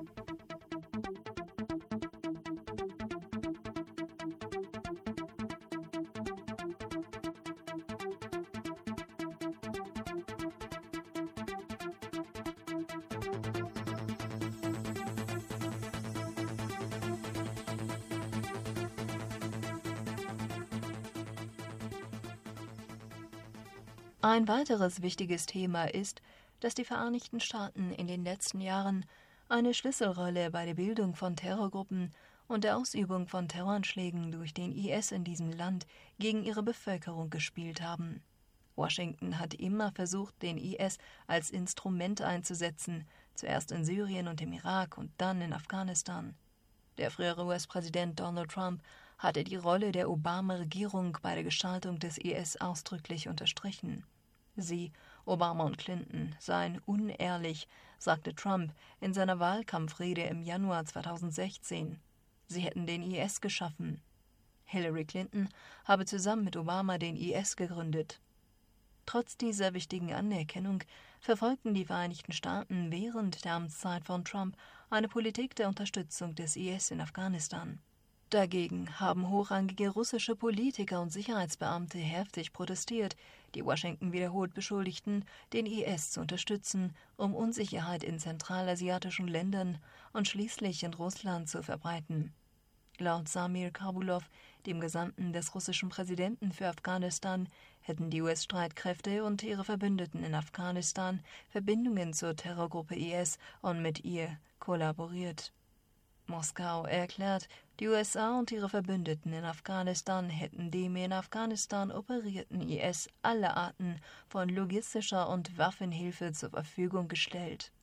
Ein weiteres wichtiges Thema ist, dass die Vereinigten Staaten in den letzten Jahren eine Schlüsselrolle bei der Bildung von Terrorgruppen und der Ausübung von Terroranschlägen durch den IS in diesem Land gegen ihre Bevölkerung gespielt haben. Washington hat immer versucht, den IS als Instrument einzusetzen, zuerst in Syrien und im Irak und dann in Afghanistan. Der frühere US-Präsident Donald Trump hatte die Rolle der Obama-Regierung bei der Gestaltung des IS ausdrücklich unterstrichen. Sie, Obama und Clinton, seien unehrlich, sagte Trump in seiner Wahlkampfrede im Januar 2016. Sie hätten den IS geschaffen. Hillary Clinton habe zusammen mit Obama den IS gegründet. Trotz dieser wichtigen Anerkennung verfolgten die Vereinigten Staaten während der Amtszeit von Trump eine Politik der Unterstützung des IS in Afghanistan. Dagegen haben hochrangige russische Politiker und Sicherheitsbeamte heftig protestiert, die Washington wiederholt beschuldigten, den IS zu unterstützen, um Unsicherheit in zentralasiatischen Ländern und schließlich in Russland zu verbreiten. Laut Samir Kabulov, dem Gesandten des russischen Präsidenten für Afghanistan, hätten die US-Streitkräfte und ihre Verbündeten in Afghanistan Verbindungen zur Terrorgruppe IS und mit ihr kollaboriert. Moskau erklärt, die USA und ihre Verbündeten in Afghanistan hätten dem in Afghanistan operierten IS alle Arten von logistischer und Waffenhilfe zur Verfügung gestellt.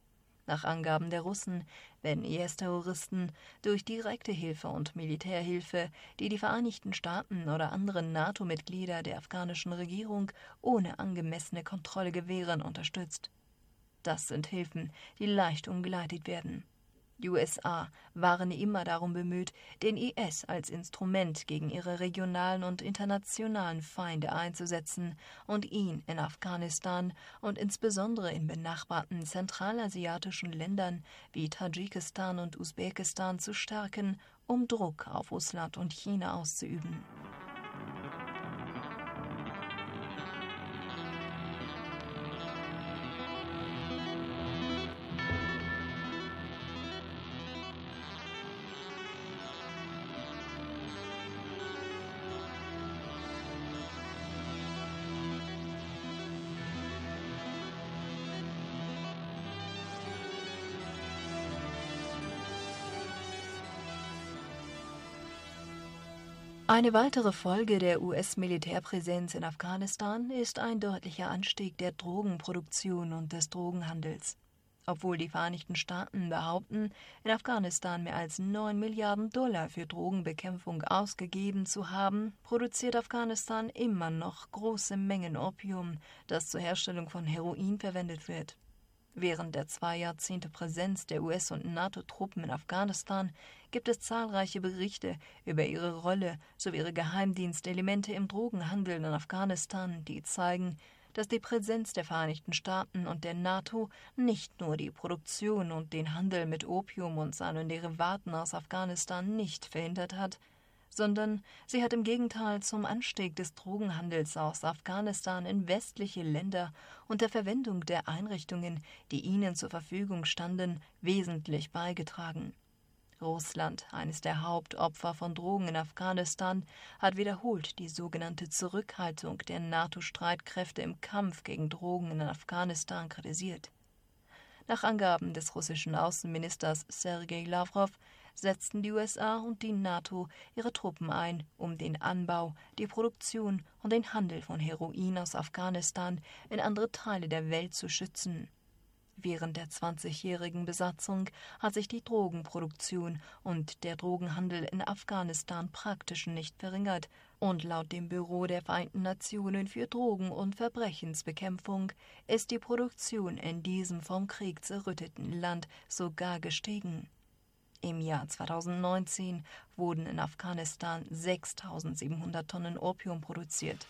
Nach Angaben der Russen werden IS-Terroristen durch direkte Hilfe und Militärhilfe, die die Vereinigten Staaten oder andere NATO-Mitglieder der afghanischen Regierung ohne angemessene Kontrolle gewähren, unterstützt. Das sind Hilfen, die leicht umgeleitet werden. Die USA waren immer darum bemüht, den IS als Instrument gegen ihre regionalen und internationalen Feinde einzusetzen und ihn in Afghanistan und insbesondere in benachbarten zentralasiatischen Ländern wie Tadschikistan und Usbekistan zu stärken, um Druck auf Russland und China auszuüben. Eine weitere Folge der US-Militärpräsenz in Afghanistan ist ein deutlicher Anstieg der Drogenproduktion und des Drogenhandels. Obwohl die Vereinigten Staaten behaupten, in Afghanistan mehr als 9 Milliarden $ für Drogenbekämpfung ausgegeben zu haben, produziert Afghanistan immer noch große Mengen Opium, das zur Herstellung von Heroin verwendet wird. Während der 2 Jahrzehnte Präsenz der US- und NATO-Truppen in Afghanistan gibt es zahlreiche Berichte über ihre Rolle sowie ihre Geheimdienstelemente im Drogenhandel in Afghanistan, die zeigen, dass die Präsenz der Vereinigten Staaten und der NATO nicht nur die Produktion und den Handel mit Opium und seinen Derivaten aus Afghanistan nicht verhindert hat, sondern sie hat im Gegenteil zum Anstieg des Drogenhandels aus Afghanistan in westliche Länder und der Verwendung der Einrichtungen, die ihnen zur Verfügung standen, wesentlich beigetragen. Russland, eines der Hauptopfer von Drogen in Afghanistan, hat wiederholt die sogenannte Zurückhaltung der NATO-Streitkräfte im Kampf gegen Drogen in Afghanistan kritisiert. Nach Angaben des russischen Außenministers Sergei Lawrow setzten die USA und die NATO ihre Truppen ein, um den Anbau, die Produktion und den Handel von Heroin aus Afghanistan in andere Teile der Welt zu schützen. Während der 20-jährigen Besatzung hat sich die Drogenproduktion und der Drogenhandel in Afghanistan praktisch nicht verringert und laut dem Büro der Vereinten Nationen für Drogen- und Verbrechensbekämpfung ist die Produktion in diesem vom Krieg zerrütteten Land sogar gestiegen. Im Jahr 2019 wurden in Afghanistan 6.700 Tonnen Opium produziert.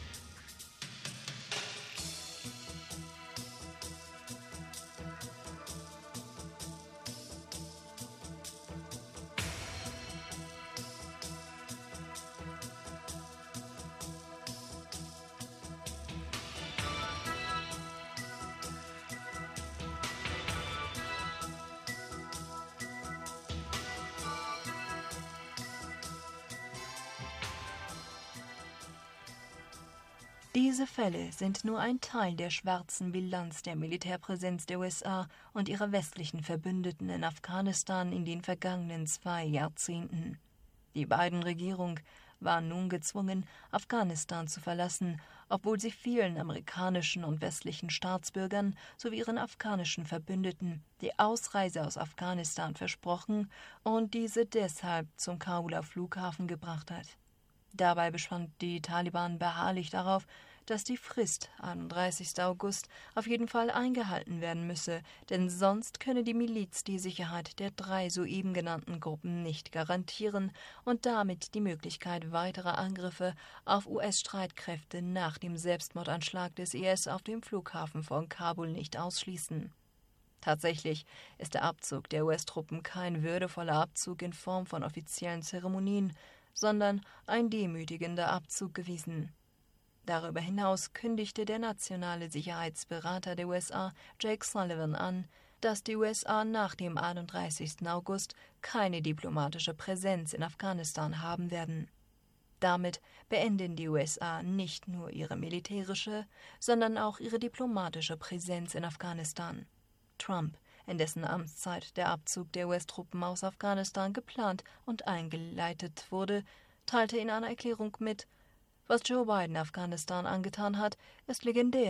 Diese Fälle sind nur ein Teil der schwarzen Bilanz der Militärpräsenz der USA und ihrer westlichen Verbündeten in Afghanistan in den vergangenen 2 Jahrzehnten. Die Biden-Regierung war nun gezwungen, Afghanistan zu verlassen, obwohl sie vielen amerikanischen und westlichen Staatsbürgern sowie ihren afghanischen Verbündeten die Ausreise aus Afghanistan versprochen und diese deshalb zum Kabuler Flughafen gebracht hat. Dabei bestand die Taliban beharrlich darauf, dass die Frist, 31. August, auf jeden Fall eingehalten werden müsse, denn sonst könne die Miliz die Sicherheit der 3 soeben genannten Gruppen nicht garantieren und damit die Möglichkeit weiterer Angriffe auf US-Streitkräfte nach dem Selbstmordanschlag des IS auf dem Flughafen von Kabul nicht ausschließen. Tatsächlich ist der Abzug der US-Truppen kein würdevoller Abzug in Form von offiziellen Zeremonien, sondern ein demütigender Abzug gewesen. Darüber hinaus kündigte der nationale Sicherheitsberater der USA, Jake Sullivan, an, dass die USA nach dem 31. August keine diplomatische Präsenz in Afghanistan haben werden. Damit beenden die USA nicht nur ihre militärische, sondern auch ihre diplomatische Präsenz in Afghanistan. Trump, in dessen Amtszeit der Abzug der US-Truppen aus Afghanistan geplant und eingeleitet wurde, teilte in einer Erklärung mit: Was Joe Biden Afghanistan angetan hat, ist legendär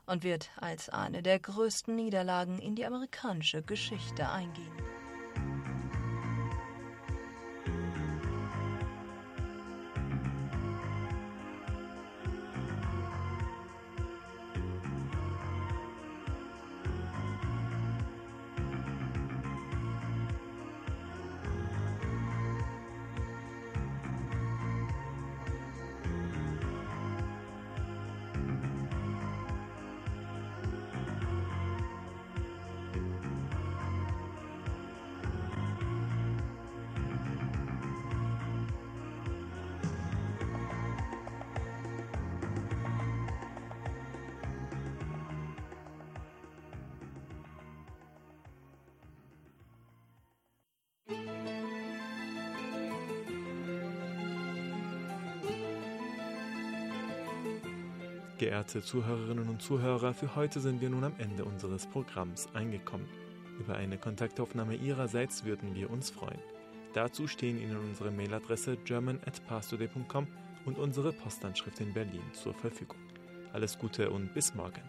und wird als eine der größten Niederlagen in die amerikanische Geschichte eingehen. Geehrte Zuhörerinnen und Zuhörer, für heute sind wir nun am Ende unseres Programms angekommen. Über eine Kontaktaufnahme Ihrerseits würden wir uns freuen. Dazu stehen Ihnen unsere Mailadresse german@pastorday.com und unsere Postanschrift in Berlin zur Verfügung. Alles Gute und bis morgen.